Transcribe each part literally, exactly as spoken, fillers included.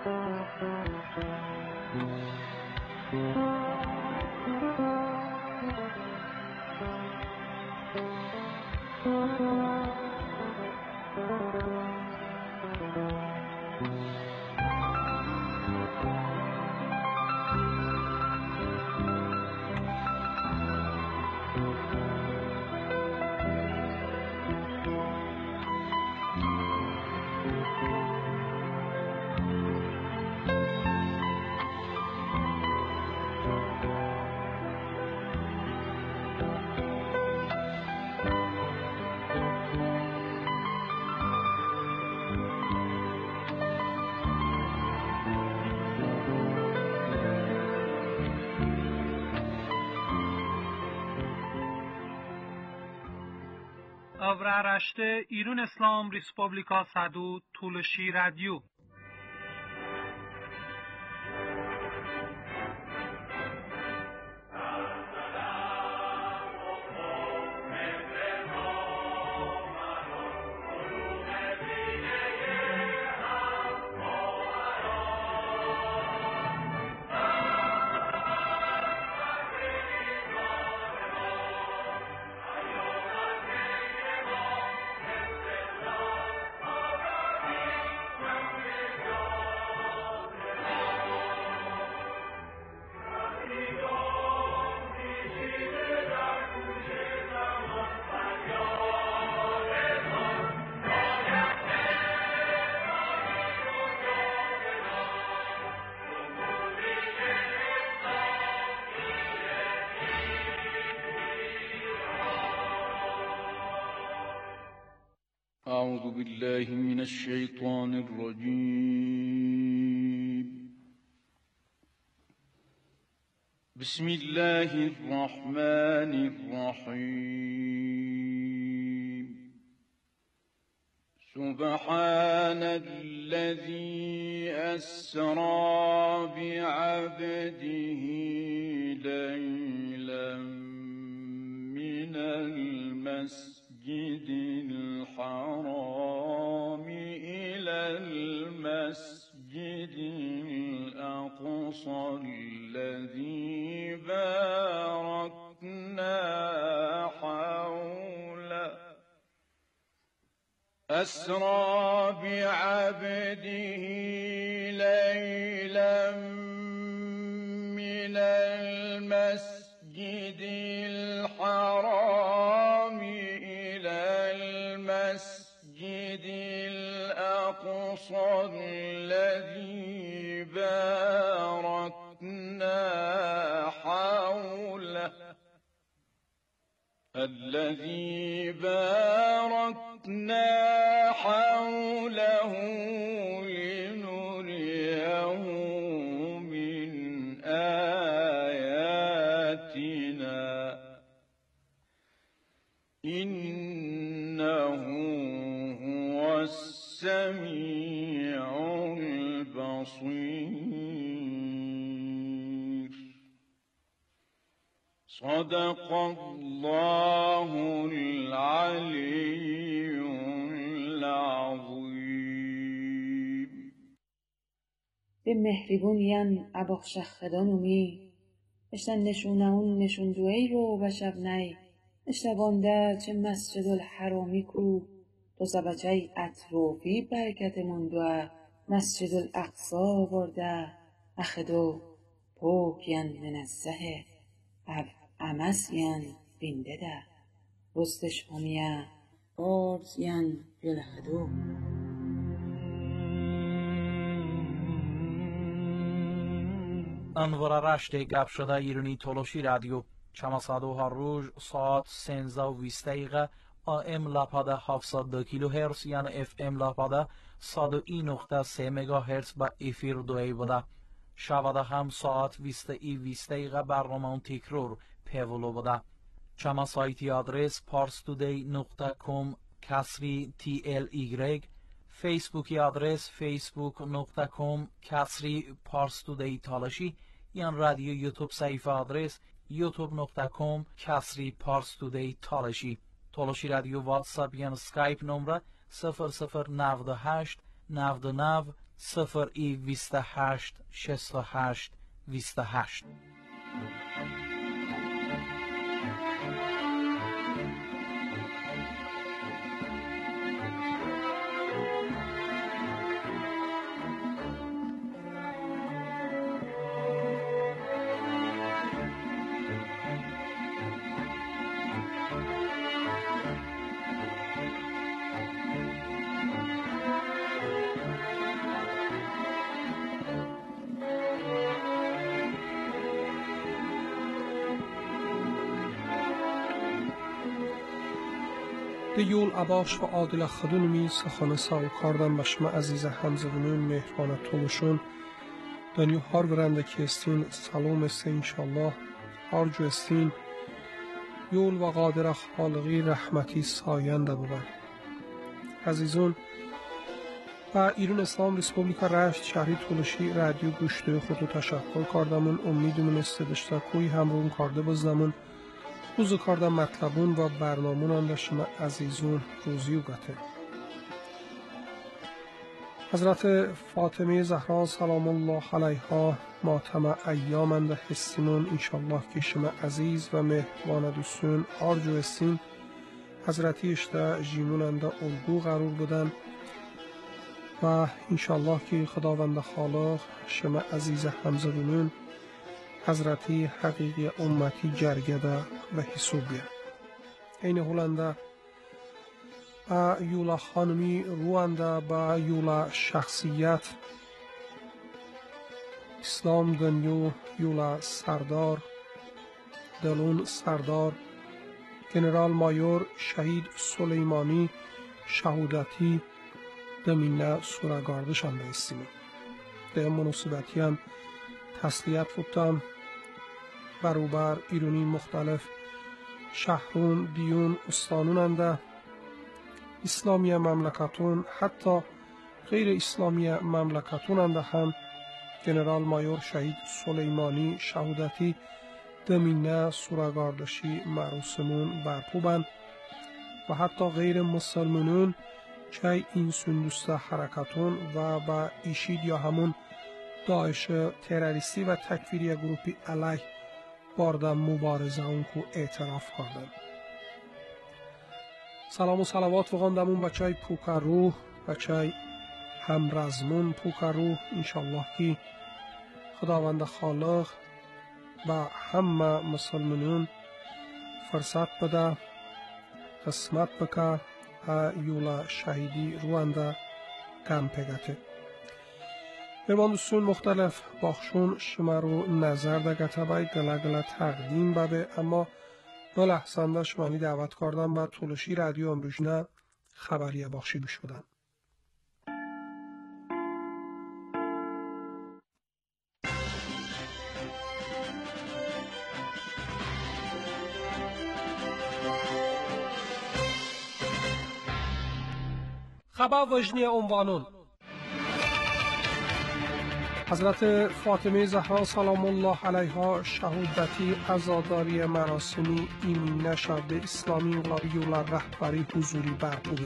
Avraaraşte İrun İslam Respublika Sadu Tuluşi Radyo. أعوذ بالله من الشيطان الرجيم. بسم الله الرحمن الرحيم. سبحان الذي أسرى بعبده ليلا من المسجد الحرام إلى المسجد الأقصى الذي باركنا حوله أسرى بعبده ليلا من المسجد الحرام إلى المسجد الأقصى الذي باركنا حوله الذي باركنا حوله لنريه من آياتنا إنه هو السميع البصير. صدق الله العلي العظيم. به مهریبونین اباخشخدانومی اشتن نشونهون نشون دوی رو بشب نی اشتبانده چه مسجد الحرامی کو تو سبچه اطروفی برکت مندوه مسجد الاقصا برده اخدو پوکین منزه او امسین بینده ده رستش همیه بارزین جلهدو. انوارارشت گپ شده ایرانی تولوشی رادیو چماسادو هر روز ساعت سنزده و بیست دقیقه آم لاپاده هفتصد و دو کیلو هرتز یعنی اف ام لاپاده صد و یک نقطه سه مگا هرتز با افیر دوی بوده. شباده هم ساعت بیست ای بیست دقیقه برنامه تکرار پیولو بوده. چما سایتی آدرس parstoday نقطه com کسری تی ال ایگرگ، فیسبوکی آدرس facebook نقطه com کسری parstoday تالشی، یان رادیو یوتیوب صفحه آدرس یوتیوب نقطه com کسری parstoday تالشی. تالشی رادیو واتساپ یان سکایپ نمره صفر صفر نود و هشت نود و نه صفر ای بیست و هشت شصت و هشت بیست و هشت. دیول عباش و عادل خدونمی سخانه ساو کاردن بشما عزیز همزغنون مهربان طولشون دنیو هار برنده که استین سلام است انشالله هار جو استین یول و قادر خالقی رحمتی ساینده بود. عزیزون و ایران اسلام ریسپوبلیکا رشت شهری طولشی رادیو گوشته خودو تشکر کاردمون امیدمون استدشتا کوی همرون کارده بزنمون روز کاردم مطلبون و برنامون آن شما عزیزون روزی و گته. حضرت فاطمه زهرا سلام الله علیها ماتم ایامند حسیمون انشالله که شما عزیز و مهربان دوستون آرجو استین حضرتی اشتا جیمونند الگو قرار بودن و انشالله که خداوند خالق شما عزیز همزدونون حضرتی حقیقی امتی جرگده و حسوبیه. این هولنده با یولا خانمی روانده با یولا شخصیت اسلام دنیو یولا سردار دلون سردار جنرال مایور شهید سلیمانی شهودتی دمینه سورگاردشان بیستیم. ده مناسبتی هم تسلیت بودم بروبر ایرانی مختلف شهرون دیون استانوننده اسلامی مملکتون حتی غیر اسلامی مملکتوننده هم جنرال مایور شهید سلیمانی شهودتی دمینه سورگاردشی مراسمون برپوبن و حتی غیر مسلمانون چه این سندوست حرکتون و با ایشید یا همون داعش تروریستی و تکفیری گروپی علیه باردن مبارزه اون کو اعتراف کردن. سلام و صلوات وقاندمون بچه پوکر روح بچه همرزمون پوکر روح انشالله که خداوند خالق و همه مسلمانون فرصت بده قسمت بکه یولا شهیدی روانده کم پگته. مهمان دوستون مختلف باخشون شما رو نظر دگته باید گله گله تقدیم بده اما دو لحظنده شمانی دعوت کردم و طولشی رادیو امروژنه خبریه باخشی بشودن. خبر وجنی عنوانون حضرت فاطمه زهرا سلام الله علیها شهودتی عزاداری مراسمی ایمین نشد اسلامی انقلابی یولا رهبری حضوری برپوده.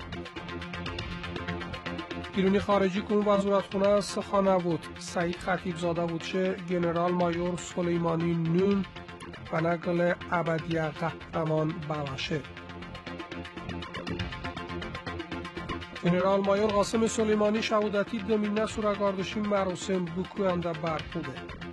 ایرانی خارجی کن وزارتخانه سخانه بود سعید خطیب زاده بود چه جنرال مایور سلیمانی نون و نقل ابدی قهرمان بوشه. جنرال مایور قاسم سلیمانی شهودتی دمینه سورگاردشی مراسم بکوینده برپوده.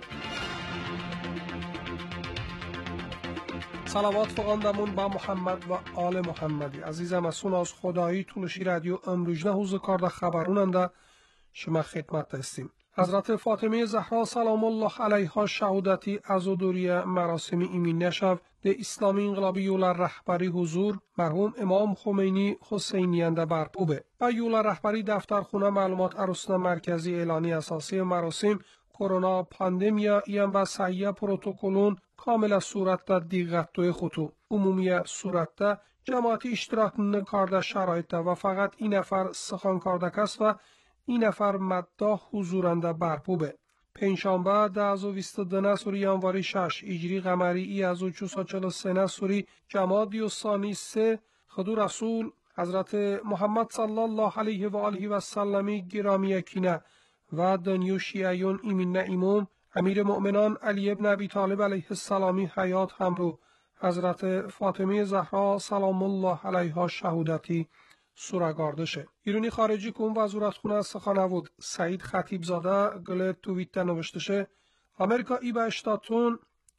صلوات فقاندمون با محمد و آل محمدی عزیزم از از خدایی طولشی رادیو امروژنه حوز کارده خبروننده شما خدمت هستیم. حضرت فاطمه زهرا سلام الله علیها شهودتی عزاداری مراسمی ایمین نشو ده اسلامی انقلابی یولا رهبری حضور مرحوم امام خمینی حسینیانده برپوبه و یولا رهبری دفترخونه معلومات عروسنا مرکزی اعلانی اساسی مراسم کرونا پاندمیا ایم و صحیح پروتکلون کامل صورت دا دیغت دوی خطو عمومی صورت دا جماعتی اشتراک نکارده شرایط دا و فقط این نفر سخان کارده کس و این نفر مدده حضورنده برپوبه. پنجشنبه ده از و بیست و دو سوری ینواری شش ایجری قمری ای از و چهارصد و چهل و سه سوری جمادی و ثانی سه خدو رسول حضرت محمد صلی الله علیه و آله و سلم گرامی یکینه و دنیو شیعیون ایمین ایموم امیر مؤمنان علی ابن ابی طالب علیه السلامی حیات همرو حضرت فاطمه زهرا سلام الله علیها شهودتی سورگاردشه. ایرانی خارجی کن وزارت خونه سخنود سعید خطیب زاده گل توییت نوشتشه امریکا ای به اشتاتون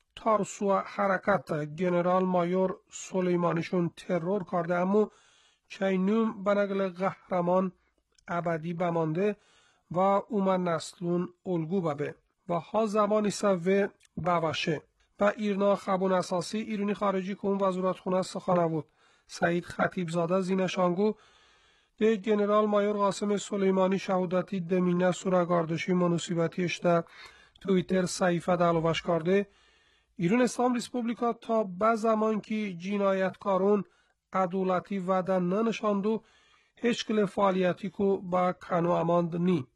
تارسو حرکت گنرال مایور سلیمانیشون ترور کرده اما چینوم بنگل قهرمان ابدی بمانده و اومن نسلون الگو ببه و ها زمانی سوه بوشه و ایرنا خبون اساسی ایرانی خارجی کن وزارت خونه سخنود سعید خطیب زاده زینشانگو ده گنرال مایور قاسم سلیمانی شهودتی دمینه سورگاردشی منوسیبتیش ده تویتر صحیفه دلوش کرده ایران اسلام ریسپوبلیکا تا به زمان که جنایتکارون عدالتی وعده ننشاندو هیچ کل فعالیتی کو با کنو اماند نی.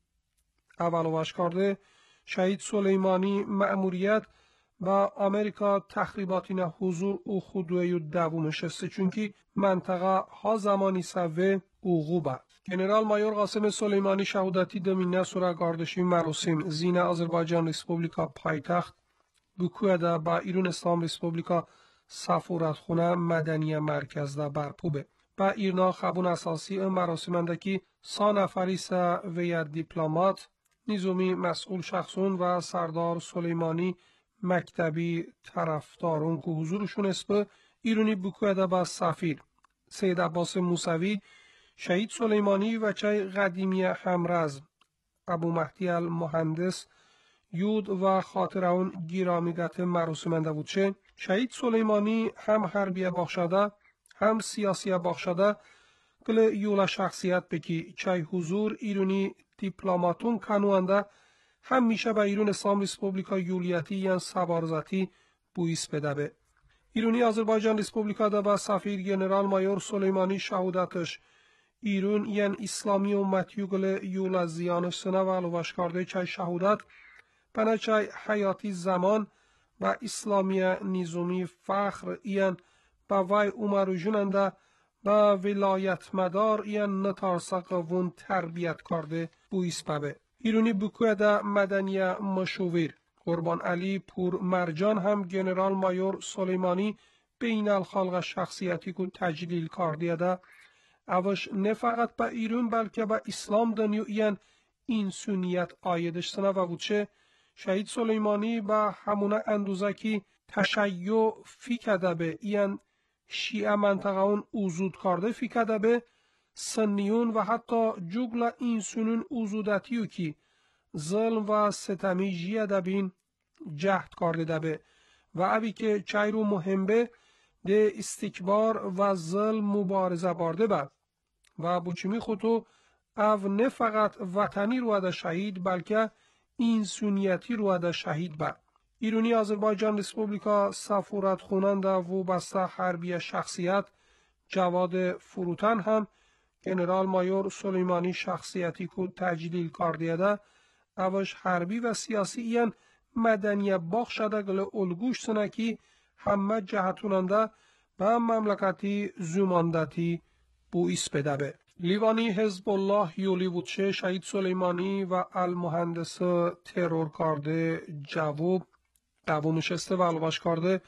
اولوش کرده شهید سلیمانی مأموریت با امریکا تخریباتی نه حضور او خودوی دومش است چونکی منطقه ها زمانی سوه او غوبه. گنرال مایور قاسم سلیمانی شهودتی دمینه سورگاردشی مراسم زین آذربایجان ریسپوبلیکا پایتخت بکویده با ایران اسلام ریسپوبلیکا سفارتخونه مدنی مرکز ده برپوبه. با ایرنا خبون اساسی مراسمندکی سا نفریس ویت دیپلمات نیزومی مسئول شخصون و سردار سلیمانی مکتبی طرفدارون که حضورشون اسپه ایرانی بکویده با سفیر سید عباس موسوی شهید سلیمانی و چای قدیمی همرز ابو مهدی المهندس یود و خاطر اون گیرامیگت مراسمنده بود چه شهید سلیمانی هم حربی باخشده هم سیاسی باخشده کل یولا شخصیت بکی چای حضور ایرانی دیپلماتون کنوانده هم میشه به ایران اسلام ریسپوبلیکا یولیتی یا سوارزتی بویس بده به. ایرانی آذربایجان ریسپوبلیکا ده با سفیر گنرال مایور سلیمانی شهودتش ایران یان اسلامی امتی گل یولا زیانش سنه و علوش کرده چای شهودت بنا چای حیاتی زمان و اسلامی نظامی فخر ایان با وی اومرو جننده با ولایت مدار ایان نتارسق وون تربیت کرده بویس ببه. ایرانی بکویده مدنی مشویر قربان علی پور مرجان هم گنرال مایور سلیمانی بین الخلق شخصیتی که تجلیل کرده ده اوش نه فقط به ایران بلکه به اسلام دنیو این انسانیت آیدش سنه و بودشه شهید سلیمانی به همونه اندوزه که تشیع فی کده به این شیعه منطقه اون اوزود کرده فی کده به سنیون و حتی جگل انسانون اوزودتیو که ظلم و ستمی جیه ده بین جهد کرده ده به و اوی که چایرو مهم به ده استکبار و ظلم مبارزه بارده به و بچمی خودو او نه فقط وطنی رو ده شهید بلکه انسانیتی رو ده شهید به. ایرانی آذربایجان ریسپوبلیکا سفارت خوننده و بسته حربی شخصیت جواد فروتن هم گنرال مایور سلیمانی شخصیتی که تجلیل کرده ده اوش حربی و سیاسی این مدنی باخ شده گل الگوش سنکی همه جهتوننده به مملکتی زماندتی بویس بده به. لیوانی حزب الله یولی بودشه شهید سلیمانی و المهندس ترور کرده جواب دوونشسته و علوش کرده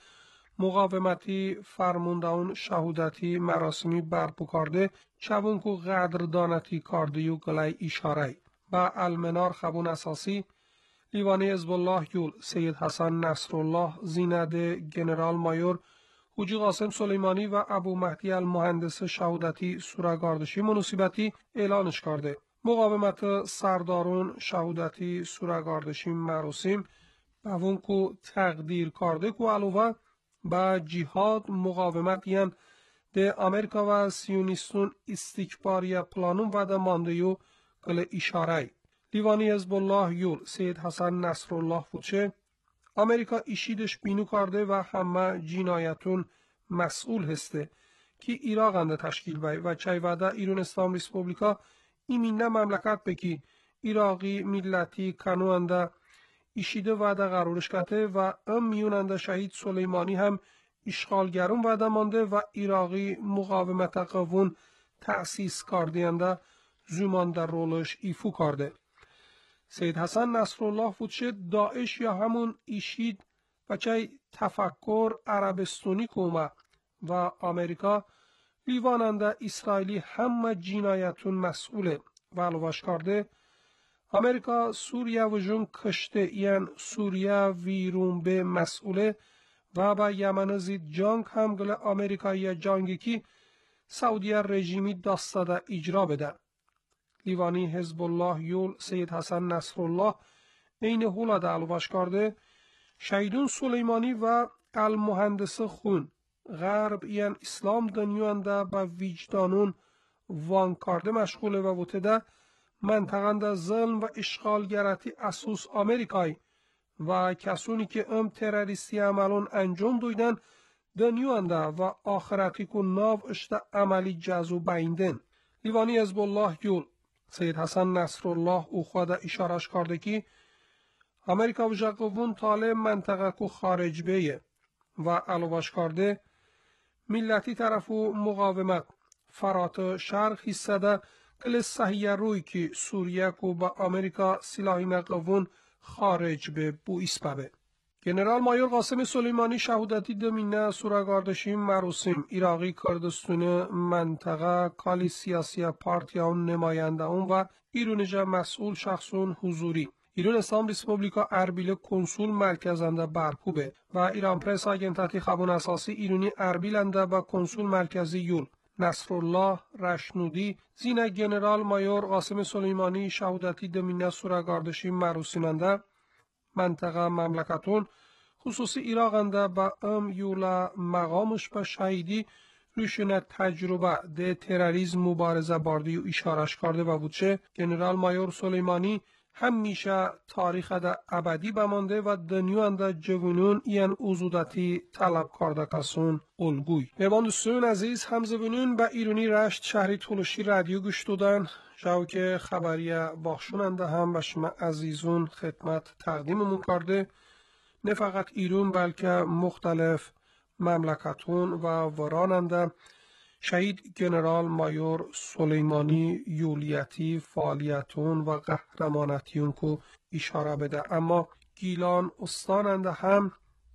مقاومتی فرموندهون شهودتی مراسمی برپو کرده چون که قدردانتی کرده و گلای اشاره با المنار خبون اساسی لیوانی حزب الله یول سید حسن نصرالله زینده گنرال مایور حاجی قاسم سلیمانی و ابو مهدی المهندس شهودتی سورگاردشی منوسیبتی اعلانش کرده. مقاومت سردارون شهودتی سورگاردشی مراسم با اون که تقدیر کرده که علاوه با جهاد مقاومت یان ده امریکا و سیونیستون استکباری پلانون و ده ماندهیو کل اشاره. لیوانی حزب الله یول سید حسن نصرالله فوچه امریکا ایشیدش بینو کرده و همه جنایتون مسئول هسته که عراق انده تشکیل بای و چای وعده ایران اسلام ریسپوبلیکا ایمینه مملکت بکی عراقی ملتی کنو انده ایشیده وعده قرارش کته و ام میوننده شهید سلیمانی هم اشغالگرون وعده مانده و عراقی مقاومت قوون تأسیس کردینده زمان در رولش ایفو کرده. سید حسن نصرالله فوتشه داعش یا همون ایشید و چه تفکر عربستانی کومه و امریکا لیواننده اسرائیلی همه جنایتون مسئوله و علوش کرده امریکا سوریه و جون کشته یعن سوریه ویرون به مسئوله و با یمن زید جنگ هم گل امریکایی جنگی که سعودیه رژیمی داستاده اجرا بده. لیوانی حزب الله یول سید حسن نصرالله این حوله ده علوش کرده شهیدون سلیمانی و المهندس خون غرب یعن اسلام دنیوانده با وجدانون وان کرده مشغوله و وطده منطقه ظلم و اشغالگرتی اسوس امریکایی و کسانی که ام تروریستی عملون انجام دویدن دنیوانده و آخرتی که ناو اشته عملی جزو بیندن. لیوانی حزب الله یول سید حسن نصرالله او خود اشارش کرده که امریکا و جقوون طالب منطقه که خارج بیه و علوش کرده ملتی طرف و مقاومت فرات شرق حصده کل صحیح روی که سوریه که با امریکا سلاحی مقوون خارج به بو اسبابه. گنرال مایور قاسم سلیمانی شهودتی دمینه سورگاردشی مراسم عراقی کردستون منطقه کالی سیاسی پارتیان نماینده اون و ایرونجا مسئول شخصون حضوری ایران اسلام ریسپوبلیکا اربیل کنسول مرکزنده برپوبه و ایران پرس آگنتاتی خبون اساسی ایرانی اربیلنده و کنسول مرکزی یول نصرالله رشنودی زین گنرال مایور قاسم سلیمانی شهودتی دمینه سورگاردشی مراسمنده منطقه مملکتون خصوصی عراقنده با ام یولا مقامش به شهیدی روشن تجربه ده تروریسم مبارزه باردی و اشارش کرده و بودشه گنرال مایور سلیمانی همیشه تاریخ ده ابدی بمانده و دنیوانده جوانون این اوزودتی طلب کرده کسون الگوی. میبان دوستون عزیز همزبونون به ایرانی رشت شهری تولوشی رادیو گوش دادن جاو که خبری باخشوننده هم به شما عزیزون خدمت تقدیممون کرده نه فقط ایران بلکه مختلف مملکتون و وراننده شهید گنرال مایور سلیمانی یولیتی فعالیتون و قهرمانتیون کو اشاره بده اما گیلان استاننده هم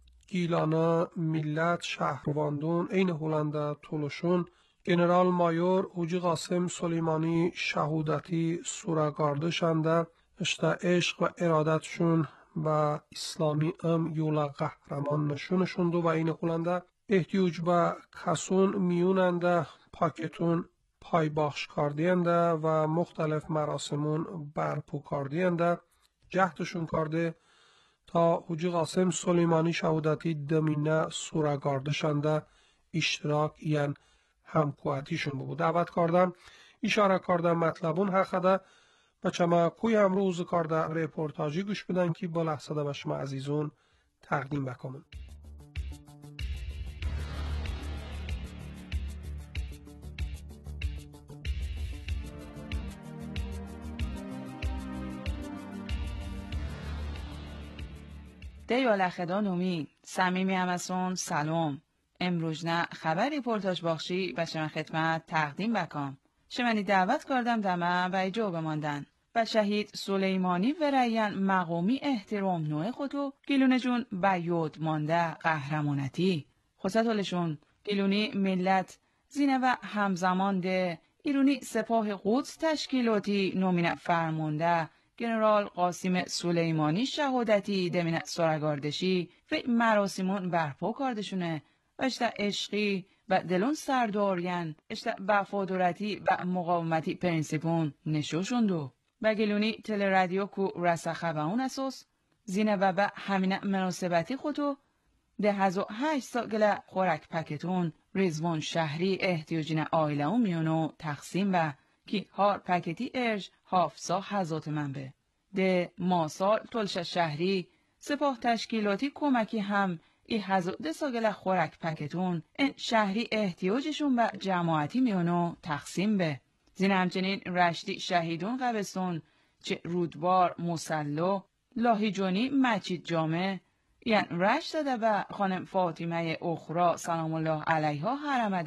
گیلان ملت شهرواندون این هولنده طولشون گنرال مایور حاجی قاسم سلیمانی شهودتی سورگاردشنده اشتا عشق و ارادتشون و اسلامی ام یولا قهرمان نشونشون دو و این هولنده احتیاج به کسون میوننده پاکتون پای باخش کردینده و مختلف مراسمون برپو کردینده جهدشون کرده تا حاجی قاسم سلیمانی شهودتی دمینه سورگاردشنده اشتراک این همکواتیشون بود. دعوت کردم اشاره کردم مطلبون حقده و چما کوی امروز کرده رپورتاجی گوش بدن که با لحظه به شما عزیزون تقدیم بکنم. دیال خدانومی صمیمی همسون سلام امروز نه خبری پورتاج باخشی به شما خدمت تقدیم بکام شمانی دعوت کردم دمه و ایجا بماندن و شهید سلیمانی و ریان مقامی احترام نوع خودو گیلونه جون به یاد مانده قهرمانتی خصوصالشون گیلونی ملت زینه و همزمان ده ایرونی سپاه قدس تشکیلاتی نومینه فرمانده گنرال قاسم سلیمانی شهادتی دمینه سورگاردشی و مراسمون برپا کردشونه و اشتا عشقی و دلون سردارین اشتا وفادارتی و مقاومتی پرنسیپون نشوشوندو و گلونی تل رادیو کو رسخه به اون اساس زینه و به همین مناسبتی خودو ده هزو هشت سال گله خورک پکتون رزوان شهری احتیاجین آیله اون میونو تقسیم به کی هار پکتی ارج هافسا هزات منبه ده ماسال تلش شهری سپاه تشکیلاتی کمکی هم ای هزار ده ساگل خورک پکتون این شهری احتیاجشون به جماعتی میونو تقسیم به زین همچنین رشتی شهیدون قبستون چه رودبار مسلو لاهیجونی مچید جامع یعنی رشت داده به خانم فاطمه اخرا سلام الله علیها حرمده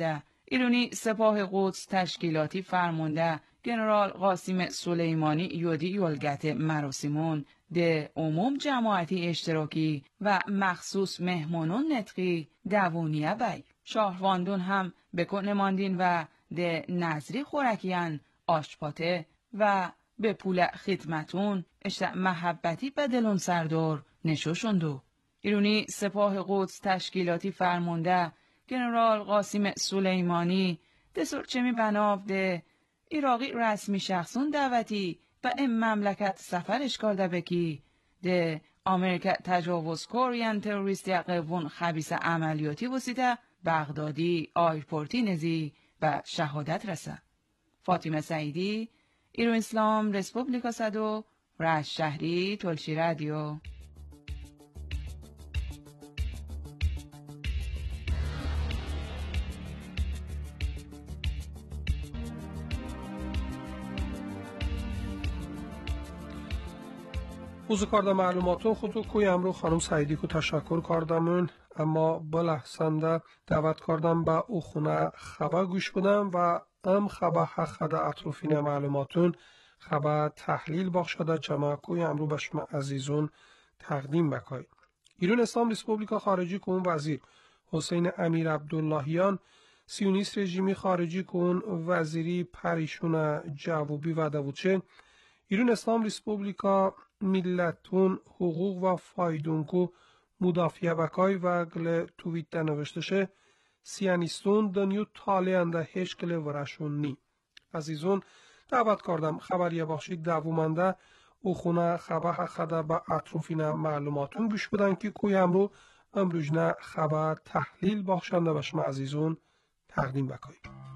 ایرانی سپاه قدس تشکیلاتی فرمانده گنرال قاسم سلیمانی یودی یولگت مراسمون ده عموم جماعتی اشتراکی و مخصوص مهمانون نتقی دوونیه بی شاهرواندون هم بکن ماندین و ده نظری خورکیان آشپاته و به پول خدمتون اشتع محبتی بدلون سردار نشوشندو. ایرانی سپاه قدس تشکیلاتی فرمانده گنرال قاسم سلیمانی ده سرچمی بناف ده ایراقی رسمی شخصون دعوتی و ام مملکت سفرش کرده بکی ده امریکا تجاوز کوریان تروریستی قوون خبیث عملیاتی وسیده بغدادی آیرپورتی نزی و شهادت رسه. فاطمه سعیدی، ایران اسلام رسپوبلیکا صدو رشت شهری تلشی رادیو. اوزو کارده معلوماتون خودو کوی امرو خانم سعیدی کو تشکر کردمون، اما بلحسنده دعوت کردم با او خونه خبر گوش بدم و ام خبر حق ده اطروفین معلوماتون خبر تحلیل باخشده چما کوی امرو به شما عزیزون تقدیم بکای. ایران اسلام ریسپوبلیکا خارجی کون وزیر حسین امیر عبداللهیان سیونیست رژیمی خارجی کون وزیری پریشون جوابی وعده بودشه ایران اسلام ریسپوبلیکا ملتون حقوق و فایدونکو مدافع بکای و گل تویت نوشتشه سیانیستون دنیو تالیانده هیچ گل ورشون نی. عزیزون دعوت کردم خبریه باشید دوومنده او خونه خبر حقده با اطروفین معلوماتون گوش بدن که کوی امرو امروجنه خبر تحلیل باشنده بشم عزیزون تقدیم بکای.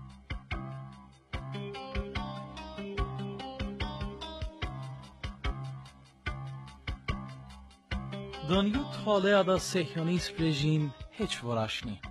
دنیو طالع دا سهیونیست رژیم هیچ ورش نی.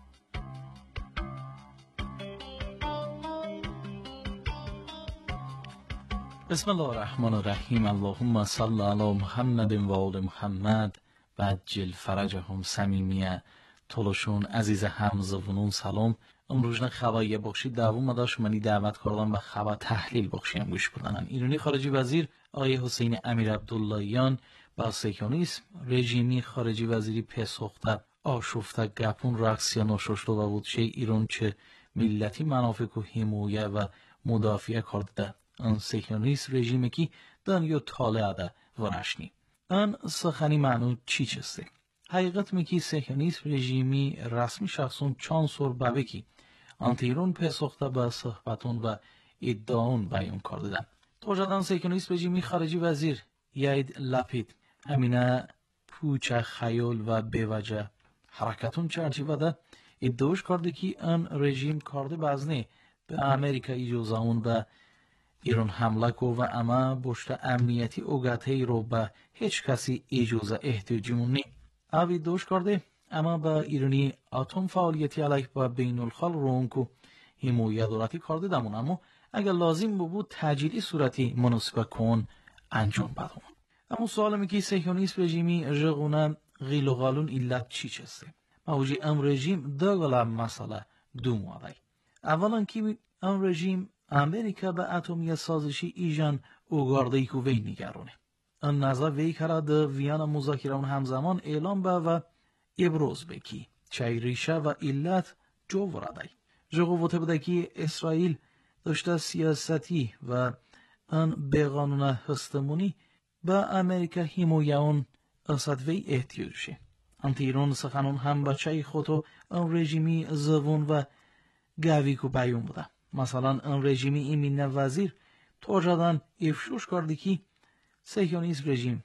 بسم الله الرحمن الرحیم. اللهم صل علی محمد و آل محمد و عجل فرجهم. صمیمیه تلوشون عزیز همزبونون سلام. امروز خبریه بخشی دوم داشت منی دعوت کردم و خبر تحلیل بخشیم گوش بدنن. ایرانی خارجی وزیر آقای حسین امیر عبداللهیان با سیکونیسم رژیمی خارجی وزیری پسخته آشفته گپون رقصیا نششته و بودشه ایران چه ملتی منافق و حمایه و مدافع کرده ان سیکونیسم رژیمی که دنیو طالع ده ورشنی. ان سخنی معنی چی چسته؟ حقیقت می که سیکونیسم رژیمی رسمی شخصون چند سور بابه کی انت ایران پسخته به صحبتون و ادعاون بیان کرده. توجدان سیکونیسم رژیمی خارجی وزیر یاید لپید همینه پوچه خیال و بیوجه حرکتون چرچیوه ده ادعاش کرده که ان رژیم کرده بزنه به امریکا اجازه اون و ایران حمله کو و اما بشت امنیتی اوگته رو به هیچ کسی اجازه احتیاجیمون نی. اوی دوش کرده اما با ایرانی اتم فعالیتی علیه با بین الخال رون کو حمایت دولتی کرده دمون، اما اگر لازم بود تجیلی صورتی مناسبه کن انجام بدون. اما سوال می که سیکونیسم رژیمی رغونه غیل و غالون علت چی چسته؟ موجی ام رژیم دو گلم مسئله دو مواده. اولا که ام رژیم امریکا به اتمی سازشی ایجان اوگارده ای که وی نگرونه. ان نظر وی کرده ده ویان مذاکرون همزمان اعلام به و ابروز بکی چای ریشه و علت جو ورده. جو قوته بده که اسرائیل داشته سیاستی و ان بقانون هستمونی با امریکا حمایه اسد وی احتیاجشه. انت ایران سخنون هم بچه خودو ان رژیمی زبون و گاوی کو بیان بوده. مثلا ان رژیمی ایمین وزیر توجدان افشوش کرده که سیکونیسم رژیم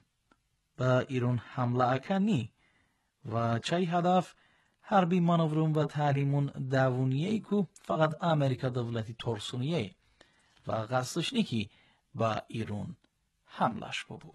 با ایران حمله اکنی و چه هدف حربی مانورون و تعلیمون دوونیه کو فقط امریکا دولتی ترسونیه و قصدش نیکی با ایران حملش ببو.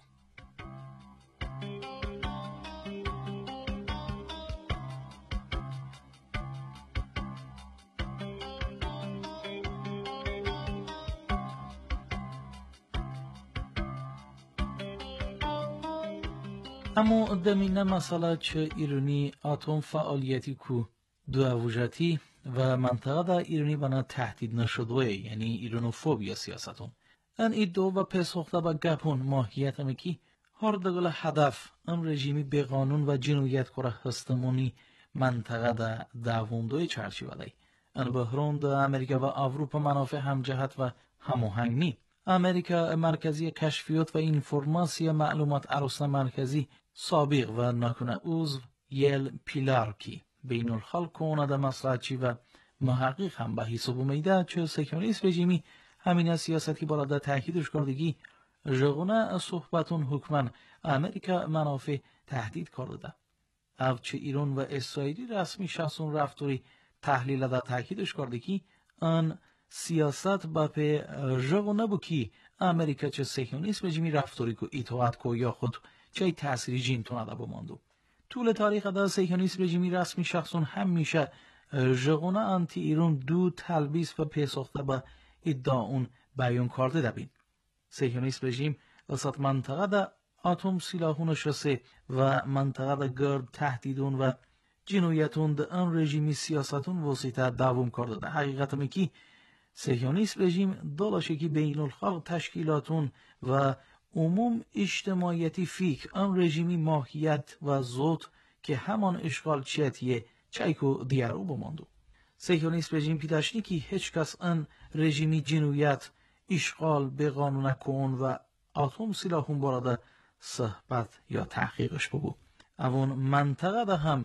اما دمینه مسئله چه ایرانی اتم فعالیتی کو دو اوجتی و منطقه دا ایرانی بنا تهدید نشدوه یعنی ایرانوفوبیا سیاستون. ان ایدو و پسخته با گپون ماهیت مکی هر دگل هدف ام رژیمی به قانون و جنویت کره هستمونی منطقه دا دوام دوی چرچی ودای. ان بحران دا امریکا و اروپا منافع همجهت و هماهنگ نی. امریکا مرکزی کشفیات و اینفورماسیا معلومات عروسه مرکزی سابق و نکنه عضو یل پیلارکی بین الخلق کنه مسلحچی و محقق هم به حساب میده چه سکیونیست رژیمی همین سیاستی بالا تاکیدش کردگی جغونه صحبتون حکمن امریکا منافع تهدید کرده. او چه ایران و اسرائیلی رسمی شخصون رفتوری تحلیل دا تاکیدش کردگی آن سیاست با پی جغونه بو کی امریکا چه سکیونیست رژیمی رفتوری کو اطاعت کو یا خود چه تأثیری جین تونه بماندو. طول تاریخ دا سکیونیست رژیمی رسمی شخصون همیشه جغونه آنتی ایران دو تلبیس و پیساخته با ادعا اون بیان کرده دبین. سکیونیست رژیم وسط منطقه دا اتم سلاحونش رسه و منطقه دا گرد تهدیدون و جنویتون دا ان رژیمی سیاستون وسیطه دوام کرده ده. حقیقت میکی سکیونیست رژیم دالشه که بین الخلق تشکیلاتون و عموم اجتماعیتی فیک ان رژیمی ماهیت و زود که همان اشغال چیتیه چایکو دیارو بماندو. سکیونیست رژیم پیداشنی که هیچ کس ان رژیمی جنویت اشغال به قانون کن و اتم سلاحون باراده صحبت یا تحقیقش بگو. اون منطقه ده هم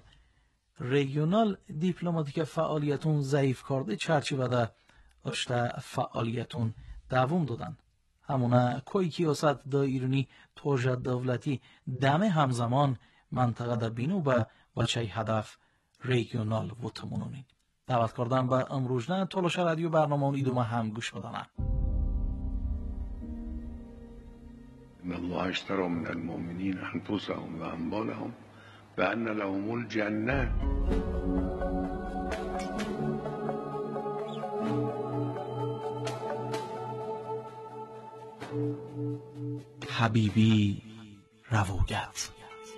ریجونال دیپلماتیک فعالیتون ضعیف کرده چرچی بده اشته فعالیتون دوام دادن. همونه کوی کیاست دا ایرانی توجه دولتی دمه همزمان منطقه دا بینو با وچه هدف ریجونال و تمونونین. دعوت کردن با امروزنه تلاش رادیو برنامه اون ایدو ما هم گوش بدنن. ان الله اشترى من المؤمنین انفسهم و اموالهم و ان لهم الجنه. حبیبی روایت.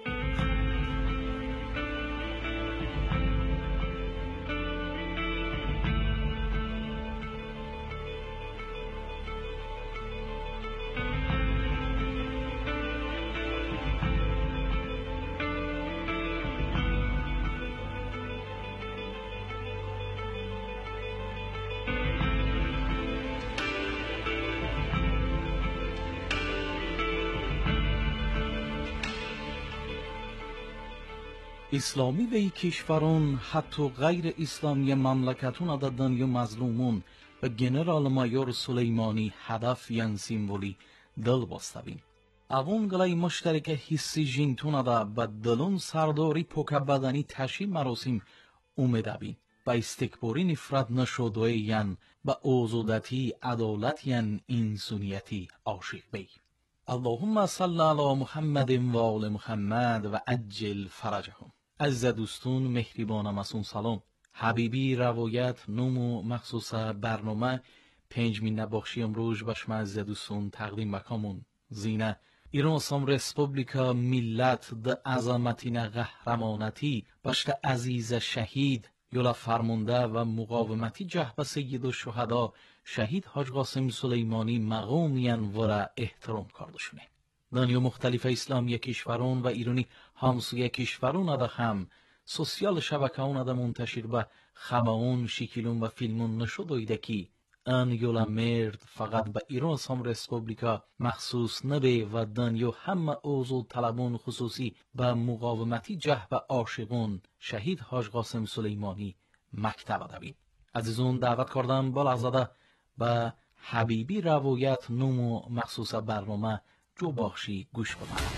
اسلامی به کشورون حتی غیر اسلامی مملکتون دا دنیا مظلومون و جنرال مایور سلیمانی هدف یان سیمبولی دل باستبین. اوون گلای مشترک حسی جینتون دا با دلون سرداری پوکا بدنی تشی مراسم اومدبین. با استکباری نفرت نشدوه یان با اوزودتی عدالت یان انسانیتی عاشق بی. اللهم صل علی محمد و آل محمد و عجل فرجهم. عزیز دوستون مهربانم ازون سلام. حبیبی روایت نومو مخصوص برنامه پنجمین نباخشی امروز بشم عزیز دوستون تقدیم بکامون زینه ایران اسلام رسپوبلیکا ملت د عظمتین قهرمانتی باشت عزیز شهید یولا فرمانده و مقاومتی جهب سید و شهدا شهید حاج قاسم سلیمانی مقامیان ورا احترام کردشونه. دنیا مختلف اسلامی کشورون و ایرانی همسوی کشورون ادا هم سوسیال شبکه‌ون ادا منتشر به خبرون شکلون و فیلمون نشد ایده کی ان یولا مرد فقط به ایران اسلام رسپوبلیکا مخصوص نبه و دنیا همه اوضاع طلبون خصوصی به مقاومتی جهب عاشقون شهید حاج قاسم سلیمانی مکتب ادبی. عزیزون دعوت کردم با لحظه به حبیبی روایت نومو مخصوص برنامه جو باخشی گوش بدن.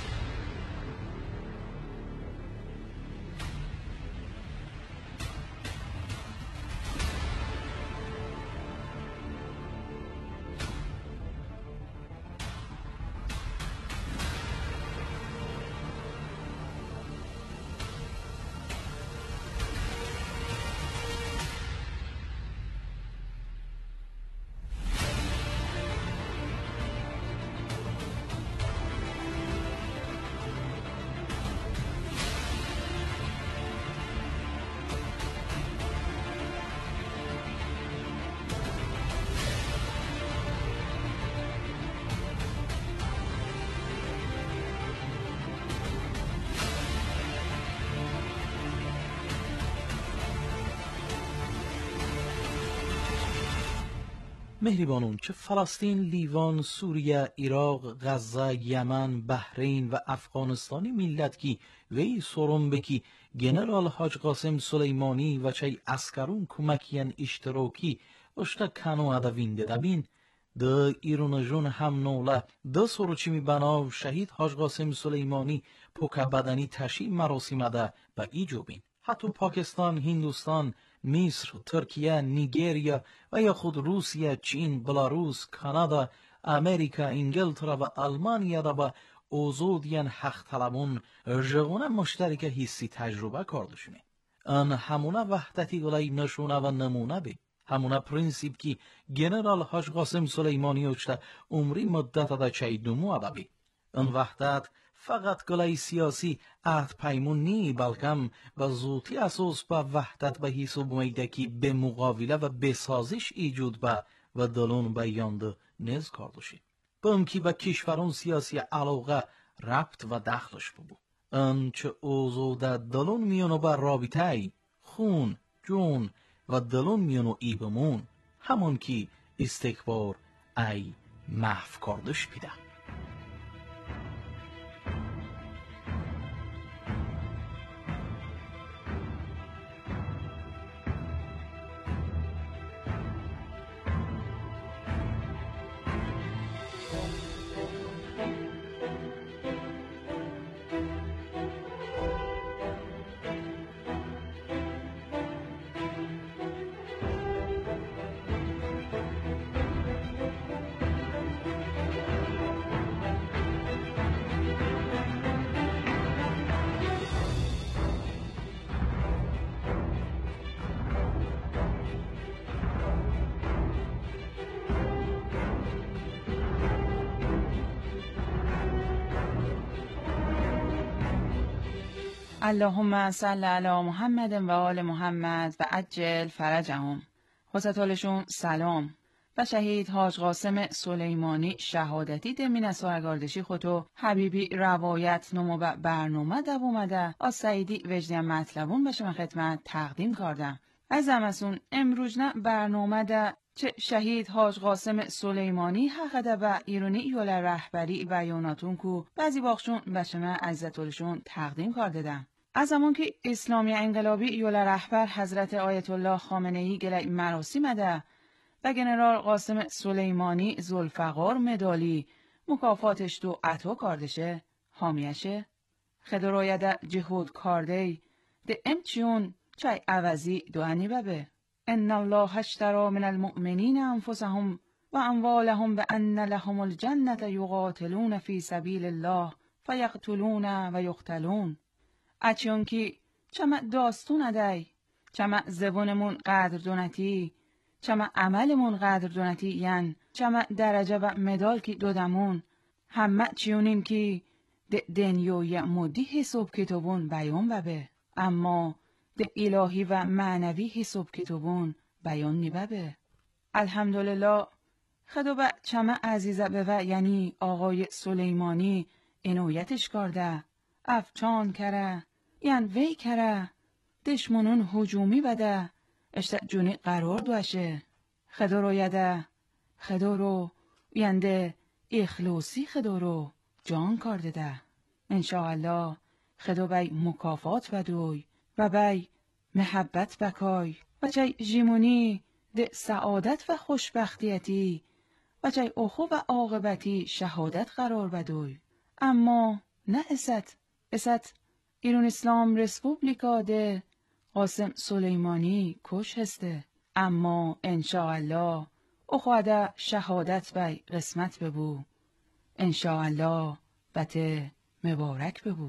مهربانون که فلسطین، لیوان، سوریه، عراق، غزه، یمن، بحرین و افغانستانی ملت کی وی سورم بکی جنرال حاج قاسم سلیمانی و چای اسکرون کمکیان اشتراکی اشتا کنو ادوینده دبین ده ایرون جون هم نوله ده سروچی می بناو شهید حاج قاسم سلیمانی پوکا بدنی تشییع مراسم ده با ایجوبین. حتی پاکستان، هندوستان، مصر، ترکیه، نیگریا و یا خود روسیه، چین، بلاروس، کانادا، امریکا، انگلترا و آلمانیا دا با اوزودیان حق طلبون جغونه مشترک حسی تجربه کردشونه. ان همونه وحدتی گلای نشونه و نمونه بی. همونه پرینسیپ کی جنرال حاج قاسم سلیمانی اوچتا عمری مدت دا چای دومو ادبی. ان وحدت فقط گلای سیاسی عهد پیمون نی بلکم و زوتی اساس با وحدت به حساب میده کی به مقابله و به سازش ایجود با و دلون بیانده نز کردشی. بم کی با کشورون سیاسی علاقه ربط و دخلش ببو. ان چه اوزو در دلون میانو با رابطه ای خون، جون و دلون میانو ایبمون همون کی استکبار ای محو کردش پیده. اللهم صل علی محمد و آل محمد و عجل فرجهم. حضرتالشون سلام. و شهید حاج قاسم سلیمانی شهادتی دمین از سرگاردشی خودو حبیبی روایت نمو و برنامه دو اومده از سعیدی وجدیم مطلبون بشم خدمت تقدیم کردم. از امسون امروزنه برنامه ده چه شهید حاج قاسم سلیمانی حق ده به ایرانی یول رهبری بیاناتون کو بعضی باخشون بشم عزتالشون تقدیم کرده دم. از زمان که اسلامی انقلابی یول رهبر حضرت آیت الله خامنه‌ای گله مراسم ده و جنرال قاسم سلیمانی ذوالفقار مدالی مکافاتش تو عطا کردشه حامیشه خدرویده جهود کرده ده امچیون چای عوضی دوانی ببه ان الله اشتری من المؤمنین انفسهم و اموالهم بان لهم الجنة یقاتلون فی سبیل الله فیقتلون و یقتلون. اچیون کی چما داستون ادای چما زبونمون قدر دونتی چما عملمون قدر دونتی ین چما درجه و مدال کی دودمون همه چیونیم کی دنیو یعمودی حساب کتابون بیان ببه اما ده الهی و معنوی حساب کتابون بیان نیبه. الحمدلله خدا با چما عزیزه به یعنی آقای سلیمانی عنایتش کرده افچان کره یعنی وی کره دشمنون هجومی بده اشتا جونی قرار دوشه خدا رو یده خدا رو ینده اخلاصی خدا رو جان کرده ده. انشاءالله خدا بی مکافات بدوی و بی محبت بکای و چای جیمونی ده سعادت و خوشبختیتی و چای اخو و عاقبتی شهادت قرار بدوی. اما نه است است ایران اسلام رسپوبلیکا ده قاسم سلیمانی کش هسته اما انشاءالله اخواده شهادت بی قسمت ببو انشاءالله بته مبارک ببو.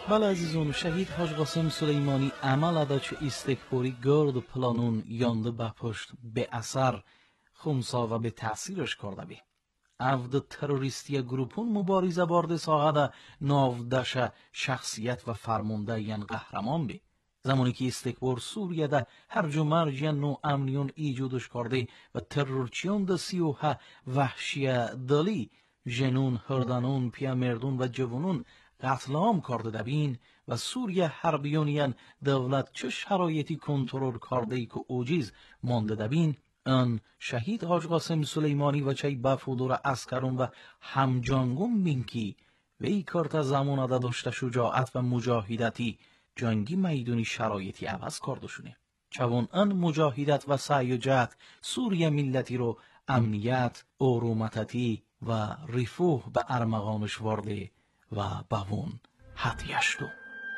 بله عزیزان، شهید حاج قاسم سلیمانی عمل ادا چه استکباری گرد پلانون یانده بپشت به اثر خونسا و به تأثیرش کرده بی. افد تروریستی گروپون مبارزه بارد ساغده ناودش شخصیت و فرمونده ین قهرمان بی. زمانی که استکبار سوریه ده هرج و مرج نو امنیون ایجودش کرده و ترورچیون ده سیوه وحشی دلی جنون، هردانون، پیامردون و جوانون قتل عام کرده دبین و سوریه حربیونیان دولت چه شرایطی کنترل کرده ای که اوجیز مانده دبین، ان شهید حاج قاسم سلیمانی و چای بفودور اسکرون و همجانگون بینکی و ای کارت زمان ده داشته شجاعت و مجاهدتی جنگی میدونی شرایطی عوض کردشونه. چون ان مجاهدت و سعی و جهد سوریه ملتی رو امنیت، ارومتتی و رفاه به ارمغانش ورده و بوون حتیشتو.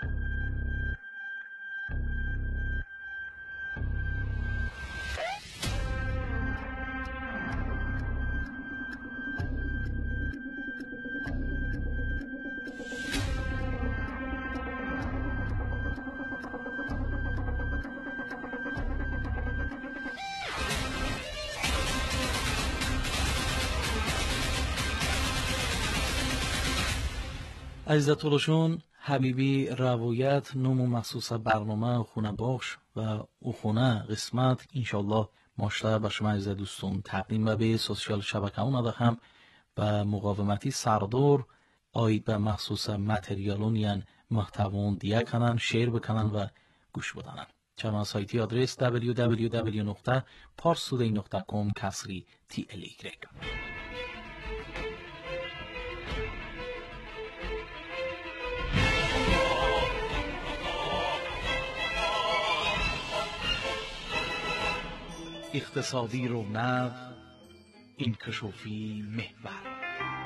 عزیزت طولشون حبیبی روایت نوم مخصوص برنامه خونه باش و او خونه قسمت انشالله ماشته به شما عزیز دوستون تقدیم و به سوسیال شبکه اون اده هم و مقاومتی سردار آید به مخصوص متریالون یعن محتوان دیگه کنن شیر بکنن و گوش بدنن. چما سایتی آدرس دبلیو دبلیو دبلیو نقطه پارسودی نقطه کام کسری تی ال ایگرگ. اقتصادی رونق، انکشافی محور.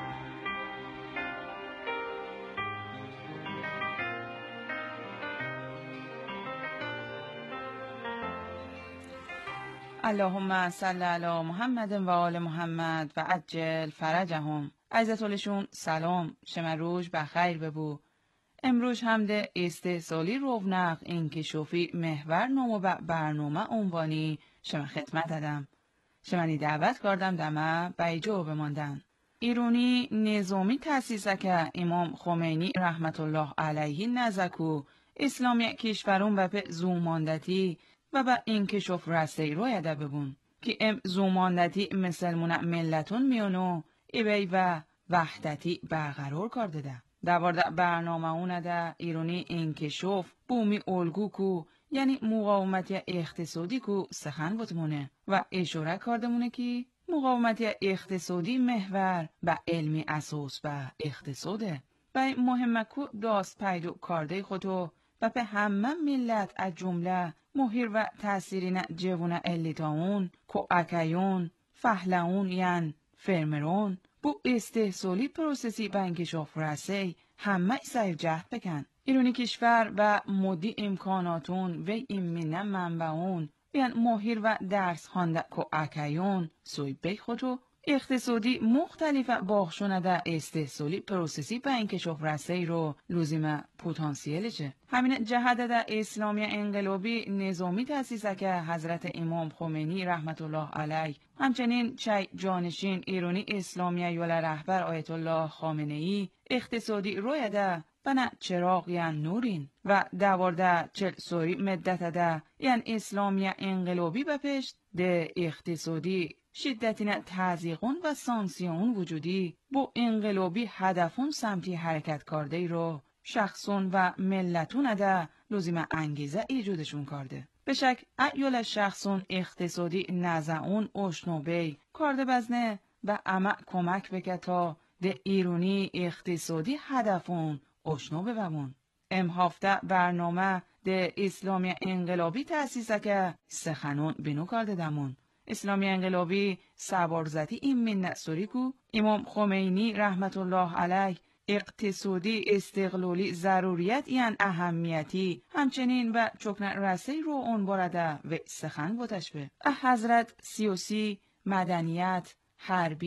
اللهم صل علی محمد و آل محمد و عجل فرجهم. عزتولشون سلام، شما روز بخیر ببو. امروز همده استحصالی رونق انکشافی محور نامو و برنامه عنوانی شما خدمت دادم. شمانی دعوت کردم دمه بیجا بماندن. ایرونی نظامی تأسیسه که امام خمینی رحمت الله علیه نزکو اسلامی کشورون و به زوماندتی و به انکشاف رسته روی ده ببون که ام زوماندتی مسلمون ملتون میونو ایبی و وحدتی برقرار کرده ده. در وارد برنامه اونه ده ایرونی انکشاف بومی الگو کو یعنی مقاومتی اقتصادی کو سخن بودمونه و اشاره کردمونه که مقاومتی اقتصادی محور به علمی اساس و اقتصاده و مهمه کو داست پیدو کرده خودو و به همه ملت از جمله مهیر و تأثیرین جوون الیتاون کو اکیون فهلون یعن فرمرون بو استحصالی پروسسی به انکشاف رسی همه سعی جهد بکن. ایرانی کشور و مدی امکاناتون و ایمینه منبعون بیان ماهر و درس خانده که اکیون سوی بی خودو اقتصادی مختلف باخشونده استحصالی پروسسی به انکشاف رسی رو لزوم پوتانسیلشه. همین جهت ده اسلامی انقلابی نظامی تأسیسه که حضرت امام خمینی رحمت الله علیه همچنین چای جانشین ایرانی اسلامی یول رهبر آیت الله خامنه ای اقتصادی روی ده بنا چراغ یعن نورین و دوارده چل سوری مدت ده یعن اسلامی انقلابی بپشت ده اقتصادی شدتین تضییقون و سانسیون وجودی با انقلابی هدفون سمتی حرکت کرده رو شخصون و ملتون ده لزوم انگیزه ایجودشون کرده. به شک ایول شخصون اقتصادی نزعون اشنوبی کرده بزنه و اما کمک بکه تا ده ایرونی اقتصادی هدفون اشنو ببمون. ام هفته برنامه ده اسلامی انقلابی تأسیسه که سخنون بینو کرده دمون. اسلامی انقلابی سوارزتی این من نصوری کو امام خمینی رحمت الله علیه اقتصادی استقلالی ضروریت یعن اهمیتی همچنین و چکن رسی رو اون بارده و سخن بودش به حضرت سیاسی، مدنیت، حربی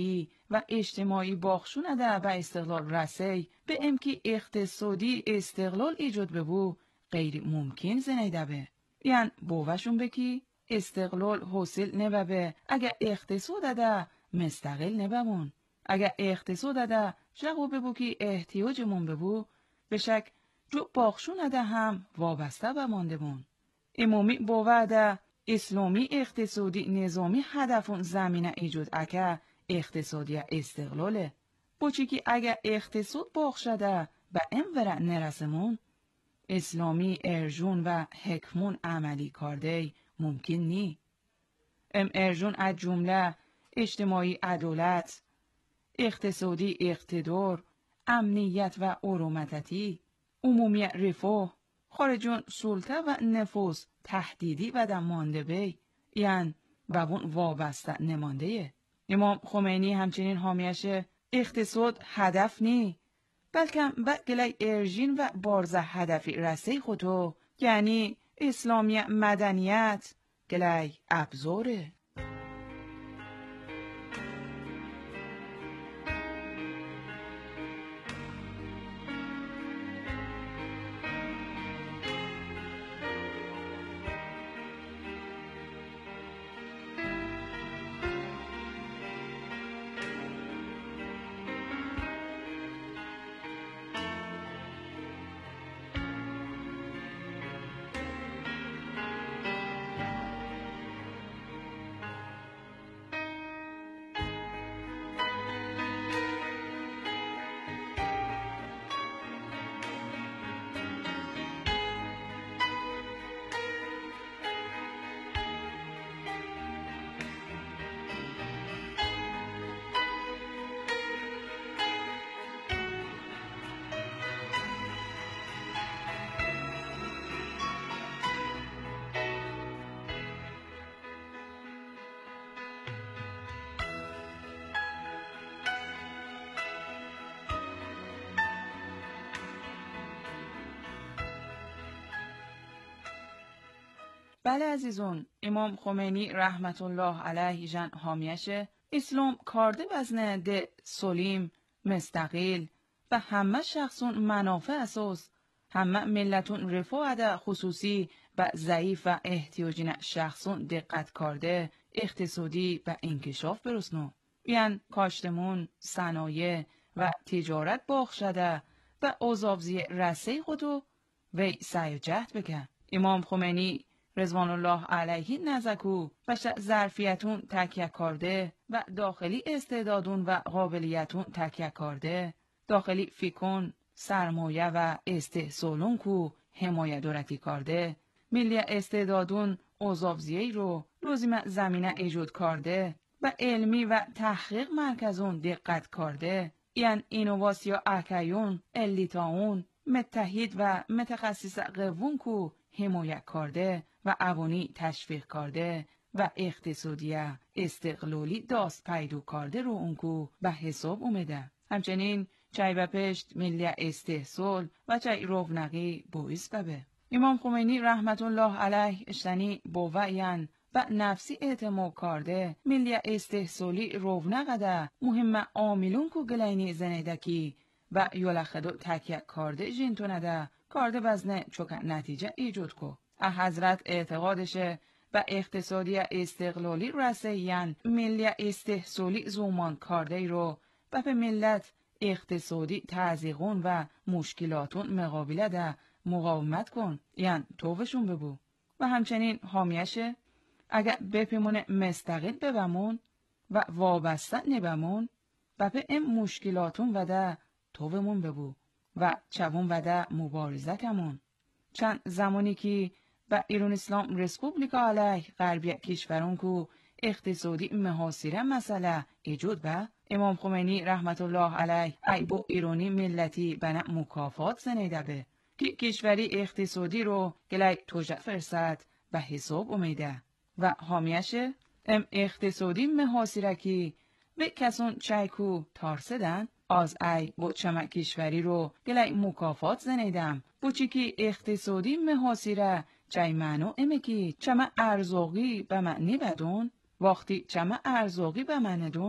و اجتماعی باخشونده به استقلال رسی به امکی اقتصادی استقلال ایجاد ببو غیر ممکن زنیده به. یعنی بوشون بکی استقلال حاصل نببه اگر اقتصاد ده مستقل نبمون. اگر اقتصاد ده جواب ببو که احتیاجمون ببو به شک جو باخشون ده هم وابسته بمانده بون. امامی باوده اسلامی اقتصادی نظامی هدفون زمینه ایجاد اکه اقتصادی استقلاله. بچی که اگر اقتصاد باخشده به ام ورع نرسمون اسلامی ارجون و حکمون عملی کرده ممکن نی. ام ارجون از جمله اجتماعی عدالت، اقتصادی اقتدار، امنیت و ارومتتی، عمومی رفاه، خارجون سلطه و نفوذ تهدیدی و دمانده بی، یعنی بابون وابسته نمانده. امام خمینی همچنین حامیش اقتصاد هدف نی، بلکه با گلی ارژین و بارزه هدفی رسی خودو، یعنی اسلامی مدنیت گلی ابزاره. بله عزیزون، امام خمینی رحمت الله علیه جن حامیشه اسلام کارده وزنه ده سلیم، مستقل و همه شخصون منافع اساس، همه ملتون رفاه ده خصوصی و ضعیف و احتیاجین شخصون دقت کرده اقتصادی و انکشاف برسنو. یعنی کاشتمون، صنایع و تجارت باخشده و اوزابزی رسی خودو و سعی جهد بکن. امام خمینی رضوان الله علیه نزکو و ظرفیتون تکیه کرده و داخلی استعدادون و قابلیتون تکیه کرده، داخلی فیکون، سرمایه و استحصالون کو حمایه دورتی کرده، ملی استعدادون اوزابزیهی رو لازم زمینه ایجاد کرده و علمی و تحقیق مرکزون دقت کرده، یعنی اینوواسیا اکیون، الیتاون، متحد و متخصص قوون کو حمایه کرده و اوانی تشویق کرده و اقتصادی استقلالی داست پیدا کرده رو اونکو به حساب اومده. همچنین چای و پشت ملی استحصال و چای رونقی باعث ببه. امام خمینی رحمت الله علیه اشتنی با وعین و نفسی اعتماد کرده ملی استحصالی رونق ده مهم عاملون کو گلینی زنیدکی و یولخدو تکیه کرده جنتونه ده کرده بزنه چوکن نتیجه ایجاد کو. حضرت اعتقادشه و اقتصادی استقلالی رسیین ملی استحصالی زومان کرده رو و به ملت اقتصادی تعزیقون و مشکلاتون مقابله ده مقاومت کن، یعنی توفشون ببو. و همچنین حامیشه اگر بپیمونه مستقل ببمون و وابسته نبمون و به این مشکلاتون و ده توفمون ببو و چوون و ده مبارزه کمون. چند زمانی که و ایران اسلام رسپوبلیکا علیه غربی کشورون کو اقتصادی محاصره مسئله ایجاد به امام خمینی رحمت الله علیه ای با ایرانی ملتی بنا مکافات زنیده به که کشوری اقتصادی رو گلی توجه فرصت به حساب امیده و حامیشه ام اقتصادی محاصره که به کسون چایکو تارسدن از ای با چمک کشوری رو گلی مکافات زنیدم بچی که اقتصادی محاصره چای معنو امه که چمه ارزاقی به معنی بدون وقتی چمه ارزاقی به معنی دون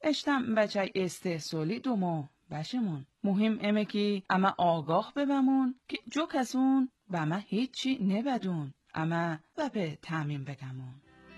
اشتم بچه استحصالی دومو بشمون. مهم امه که اما آگاه ببمون که جو کسون به اما هیچی نبدون اما و به تعمیم بگمون.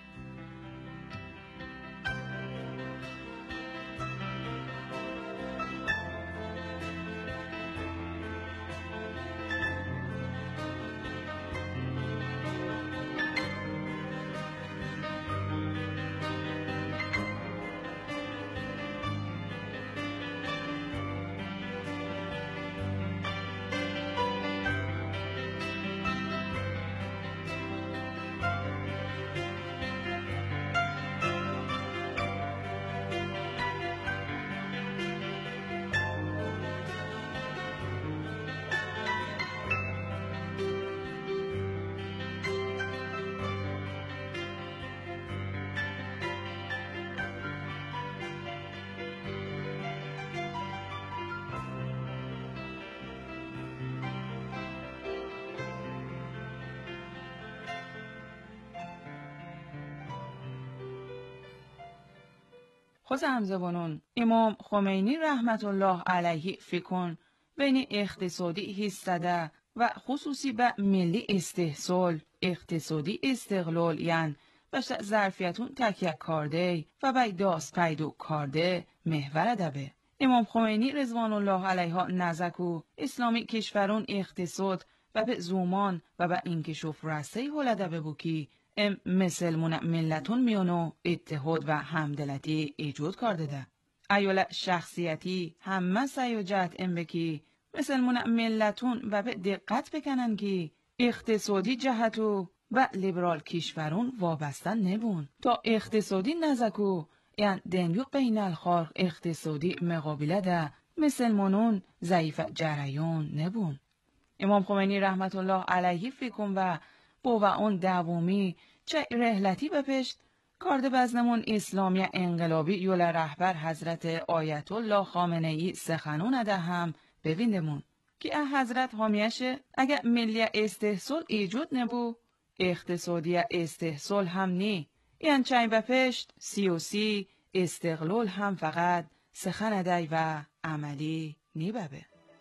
خوز همزبانون امام خمینی رحمت الله علیه فکر بین اقتصادی هیستده و خصوصی به ملی استحصال اقتصادی استقلال یعن بشت ظرفیتون تکیه کارده و بای داست پیدو کارده محور دبه. امام خمینی رضوان الله علیه نزکو اسلامی کشورون اقتصاد و به زومان و به انکشاف رسته هلده ببو کی ام مسلمون ملتون میانو اتحاد و همدلتی ایجاد کرده ده. ایولا شخصیتی همه سیاجت ام بکی مسلمون ملتون و به دقت بکنن که اقتصادی جهتو و لیبرال کشورون وابستن نبون. تا اقتصادی نزکو یعنی دنیو بین الخارق اقتصادی مقابله ده مسلمانون ضعیف جریان نبون. امام خمینی رحمت الله علیه فکر و با و اون دومی چه رحلتی بپشت کارد بزنمون اسلامی انقلابی یول رهبر حضرت آیت الله خامنه ای سخنون ده هم ببیندمون که اه حضرت حامیشه اگر ملی استحصال ایجود نبو اقتصادی استحصال هم نی یعنی چای بپشت سیاسی استقلال هم فقط سخن ده و عملی نی ببه.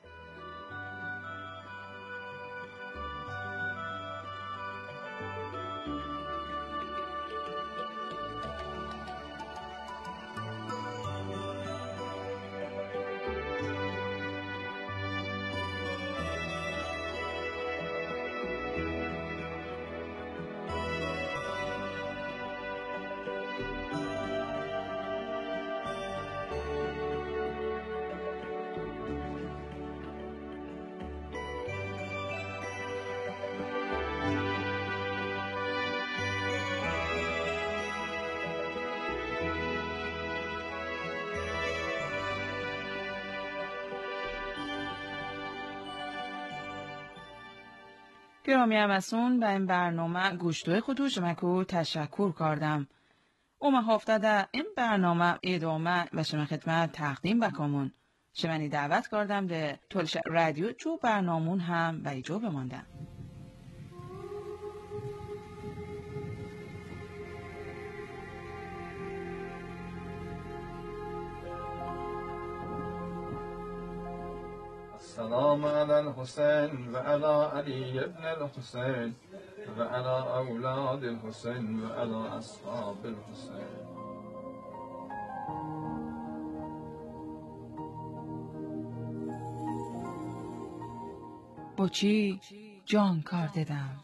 گرامی همسون به این برنامه گوشتوی خودو شمکو تشکر کردم. اومه هفتاده این برنامه ادامه و شما خدمت تقدیم بکامون. شمانی دعوت کردم ده تولش رادیو جو برنامون هم و ایجا بماندن. السلام على الحسين وعلى علي بن الحسين وعلى أولاد الحسين وعلى أصحاب الحسين. با چی جان کار دادم.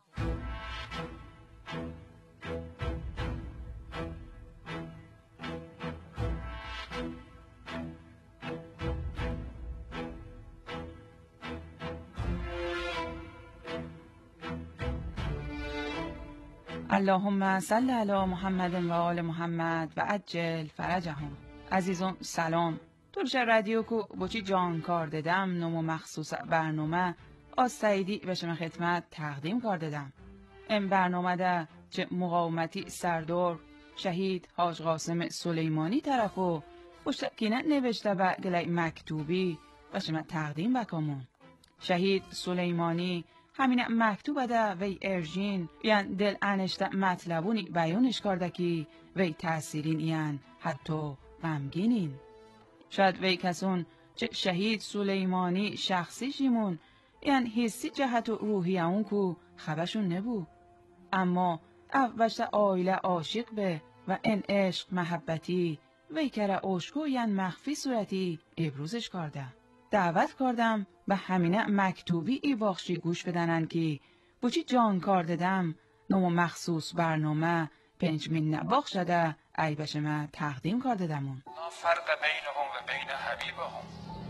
اللهم صل علی محمد و آل محمد و عجل فرجهم. عزیزان سلام. تولش رادیو کو بچی جان کار دادم نمو مخصوص برنامه از سعیدی به شما خدمت تقدیم کار دادم. این برنامه ده چه مقاومتی سردار شهید حاج قاسم سلیمانی طرفو پشتکینه نوشته به گلی مکتوبی به شما تقدیم بکامون. شهید سلیمانی همین مکتوب ده وی ارژین یعن دل انشته مطلبونی بیانش کرده که وی تأثیرین یعن حتی غمگینین. شاید وی کسون چه شهید سلیمانی شخصی جیمون یعنی حسی جهت و روحی اون کو خبرشون نبو. اما اوشت آیله عاشق به و این عشق محبتی وی کره عشقو یعنی مخفی صورتی ابروزش کرده. دعوت کردم به همینه مکتوبی ای باخشی گوش بدنن که بچی جان کار دادم نمو مخصوص برنامه پنجمین نباخ شده ای بشه ما تقدیم کار دادمون. فرق بینهم و بین حبیبهم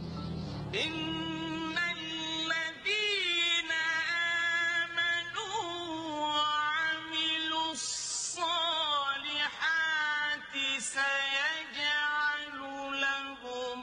إن الذين آمنوا وعملوا الصالحات سيجعل لهم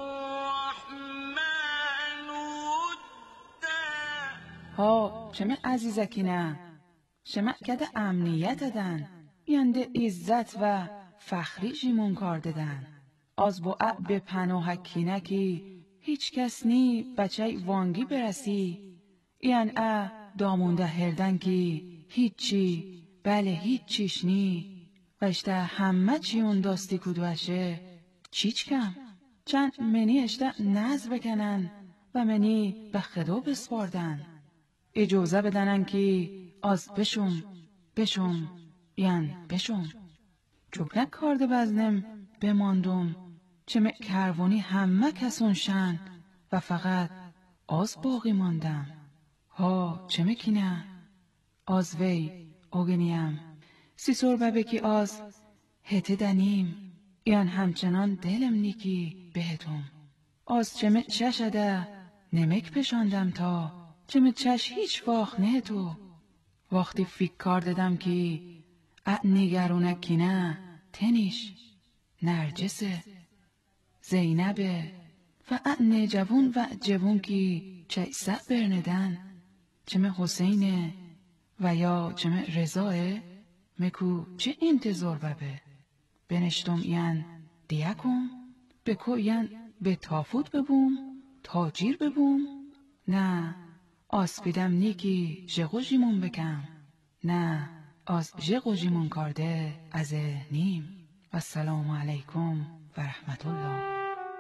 الرحمن ودا. ها چمه عزیزکینه شما کده امنیت دادن ینده عزت و فخری جیمون کار دادن. از با به پناه کینه که هیچ کس نی بچه وانگی برسی این ا دامونده هردن که هیچی بله هیچیش نی وشته همه چی اون داستی کدوشه چیچ کم چند منی اشته نز بکنن و منی به خدا بسپاردن. اجازه بدنن که از بشم بشم یعن بشم چوکنک کارده بزنم بماندم چه کروانی همه کسون شن و فقط آز باقی ماندم. ها چه مکینه آز وی آگنیم سی سور ببکی آز هته دنیم یعن همچنان دلم نیکی بهتم. آز چه چشده نمک پشاندم تا چه چش هیچ واخ نه تو. وقتی فکر کار دادم که ا نگرونه کینه تنیش نرجسه زینبه و ا جوون و جوون که چه سب برندن چمه حسینه و یا چمه رضاه مکو چه انتظار ببه بنشتم این دیکم بکو این به تافوت ببوم تاجیر ببوم نه آسپیدم نیکی جغو جیمون بکم نه از جغو جیمون کرده از نیم. و السلام علیکم و رحمت الله.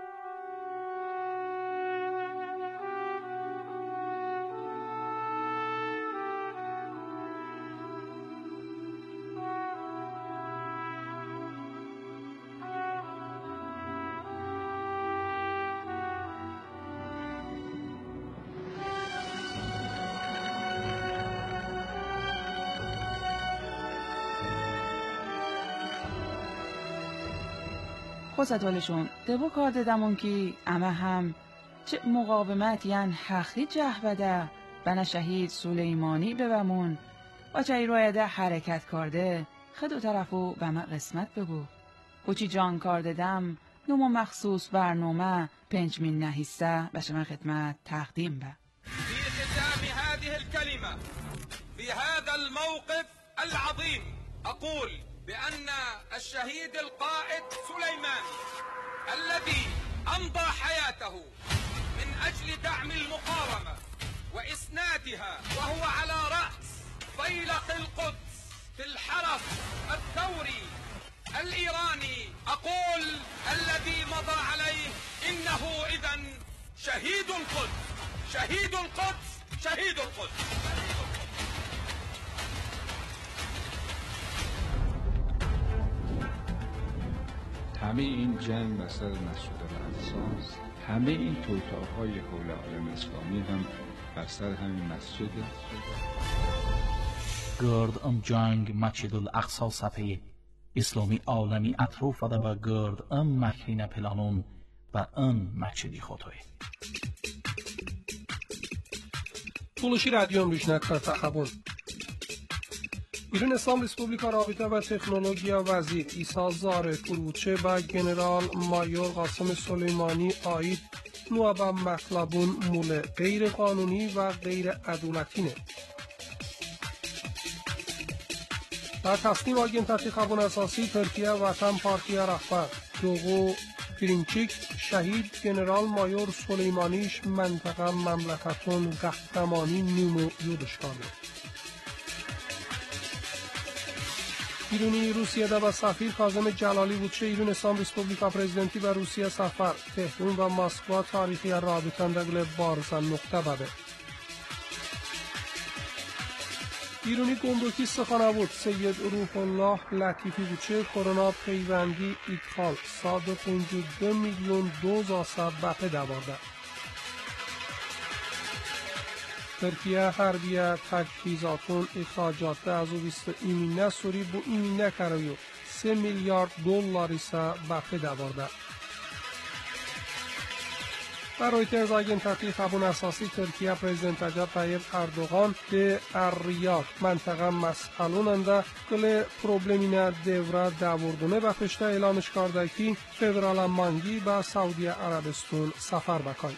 خوزتالشون دبو کار دادمون که اما هم چه مقاومت یعن حقی جهوده بنا شهید سلیمانی ببمون و چه ایرایده حرکت کرده خدو طرفو بما قسمت بگو. بچی جان کار دادم نمو مخصوص برنامه پنجمین نهیسته بشه من خدمت تقدیم به. في ختام هذه الكلمة في هذا الموقف العظيم أقول بأن الشهيد القائد سليمان الذي أمضى حياته من أجل دعم المقاومة وإسنادها وهو على رأس فيلق القدس في الحرس الثوري الإيراني أقول الذي مضى عليه إنه إذن شهيد القدس شهيد القدس شهيد القدس. همه این جنگ و سر مسجد الاقصی، همه این توطئه‌های حول عالم اسلامی هم بر سر همین مسجد. گرد ام جنگ مسجد الاقصی سپه اسلامی عالمی اطروف ده و گرد ام مکرین پلانون و ام مسجدی خطوی. Tuluşi Radyo Ömrüşne Kartahabun. ایران اسلام ریسپوبلیکا رابطه و تکنولوژیا وزیر ایسا زار فروچه و جنرال مایور قاسم سلیمانی آید نوع به مطلبون مول غیر قانونی و غیر عدالتینه. در تصمیم آگین تحقیقون اساسی ترکیه وطن پارتی رهبر دوغو پرینچیک شهید جنرال مایور سلیمانیش منطقه مملکتون قهرمانی نیمو یودشکانه. ایرونی روسیه ده و سفیر کاظم جلالی بودچه ایرون اسلام ریسپوبلیکا پرزیدنتی و روسیه سفر تهران و مسکو تاریخی رابطان دگل بارزن نقطه بده. ایرونی گمرکی سخنه بود سید روح الله لطیفی بودچه کرونا پیوندی ایدخال صد و پنجاه و دو میلیون دوز آساب بپه دوارده. ترکیه حربیه تجهیزاتون اخراجات از او بیست ایمینه سوری بو ایمینه کرویو سه میلیارد دلار ایسا بپه دوارده. در رویترز آگنتاتی خبون اساسی ترکیه پرزیدنت رجب طیب اردوغان به الریاد منطقه مسئلوننده کل پروبلمینه دوره دوردونه و پشته اعلامش کرده که فدرال مانگی به سعودی عربستان سفر بکن.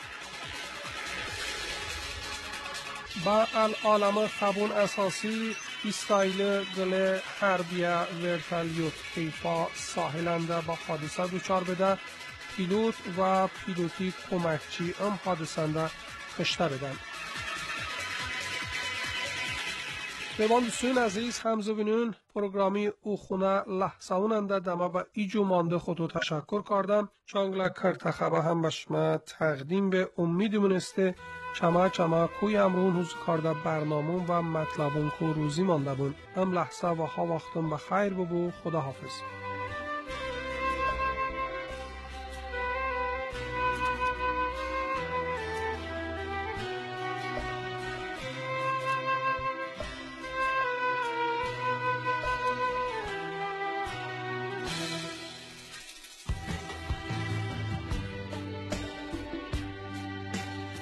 با العالم خبون اساسی اسرائیل گل حربیه ورتالیوت حیفا ساحلنده با حادثه دوچار بده پیلوت و پیلوتی کمکچی ام حادثنده کشته بدن. به دوستان عزیز همزو بینون پروگرامی او خونه لحظه اوننده دمه و ایجو مانده خودو تشکر کردم چانگلا کرت خبه هم بشما تقدیم به امیدمون استه چما چما کوی امرون حوز کرده برنامون و مطلبون کو روزی مانده بون هم لحظه و ها وقتون بخیر ببو خدا حافظ.